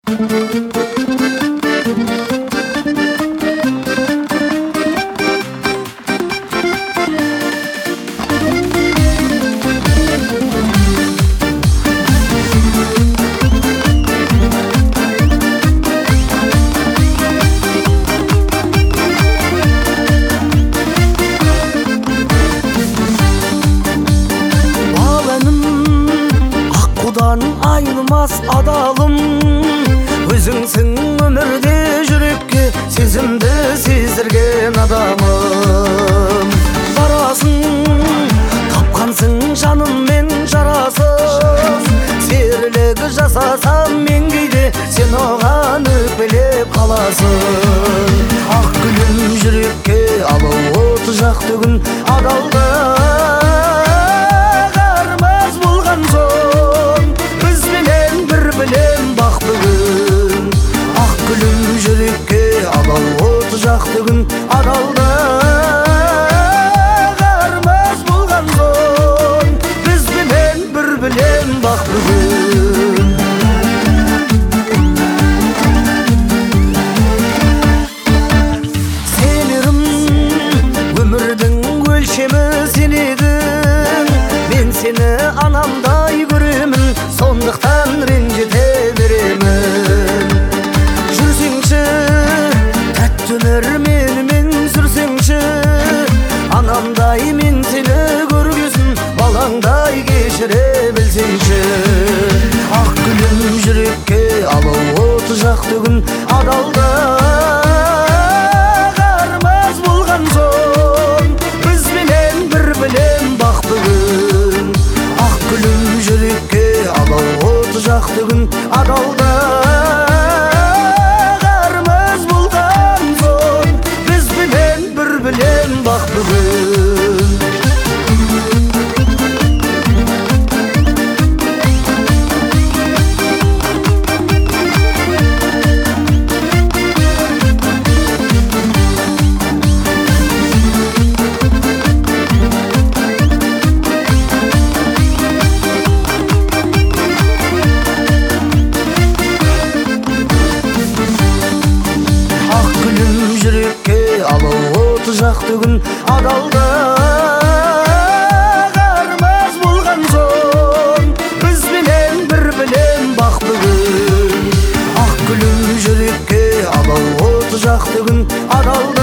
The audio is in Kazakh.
Айнымас адалым өзіңсің өмірде жүрекке сезімді сездірген адамым. Барасың тапқансың жаныммен жарасып, серілік жасасам мен кейде сен оған өкпелеп қаласың. Ақ гүлім жүрекке алау от жақты күн адалды қармас болған соң білем бақ бүгін. Ақ гүлім жүрекке алау от жақты күн адалды қармас болған соң бізбенен бір білем бақ бүгін. Сенерім өмірдің өлшемі сен едің, мен сені анамдай көремін, сондықтан ренжіте беремін. Жүрсеңші тәтті өмір менімен сүрсеңші, анамдай мен сені көргесін, балаңдай кешіре білсеңші. Ақ гүлім жүрекке алау от жақты күн адалды қармас болған соң бізбенен бір білем бақ бүгін. Ақ гүлім жүрекке алау от жақты күн адалды қармас болған соң бізбенен бір білем бақ бүгін. Жақты күн адалды қармас болған соң бізбенен бір білем бақ бүгін. Ақ гүлім жүрекке алау от жақты күн адалды